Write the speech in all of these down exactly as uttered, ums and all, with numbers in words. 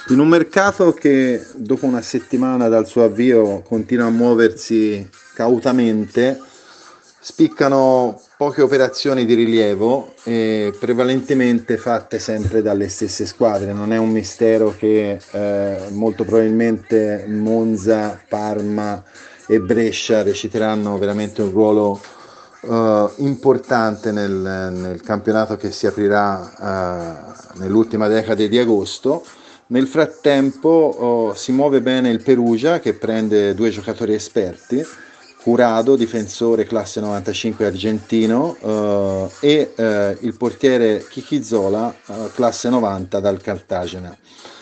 In un mercato che dopo una settimana dal suo avvio continua a muoversi cautamente, spiccano poche operazioni di rilievo e prevalentemente fatte sempre dalle stesse squadre. Non è un mistero che eh, molto probabilmente Monza, Parma e Brescia reciteranno veramente un ruolo eh, importante nel, nel campionato che si aprirà eh, nell'ultima decade di agosto. Nel frattempo oh, si muove bene il Perugia che prende due giocatori esperti, Curado, difensore classe novantacinque argentino, eh, e eh, il portiere Chichizola, eh, classe novanta dal Cartagena.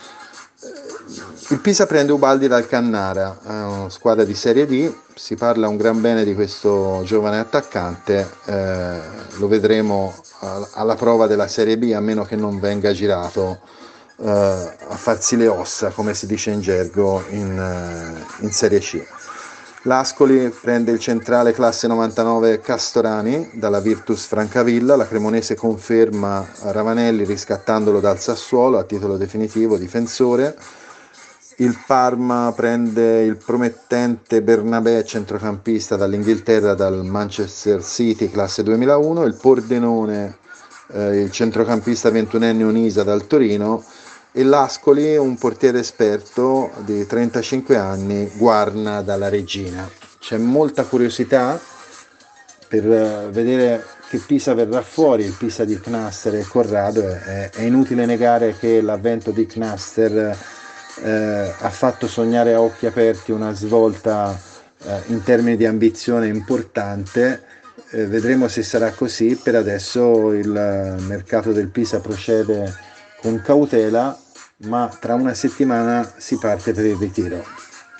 Il Pisa prende Ubaldi dal Cannara, eh, squadra di Serie D, si parla un gran bene di questo giovane attaccante, eh, lo vedremo alla prova della Serie B, a meno che non venga girato Uh, a farsi le ossa, come si dice in gergo, in, uh, in Serie C. L'Ascoli prende il centrale classe novantanove Castorani dalla Virtus Francavilla, la Cremonese conferma Ravanelli riscattandolo dal Sassuolo a titolo definitivo difensore. Il Parma prende il promettente Bernabé, centrocampista dall'Inghilterra, dal Manchester City classe duemilauno. Il Pordenone, eh, il centrocampista ventunenne Unisa dal Torino. E l'Ascoli, un portiere esperto di trentacinque anni, Guarna dalla Regina. C'è molta curiosità per vedere che Pisa verrà fuori, il Pisa di Knaster e Corrado. È, è inutile negare che l'avvento di Knaster eh, ha fatto sognare a occhi aperti una svolta eh, in termini di ambizione importante. Eh, vedremo se sarà così. Per adesso il mercato del Pisa procede con cautela, ma tra una settimana si parte per il ritiro.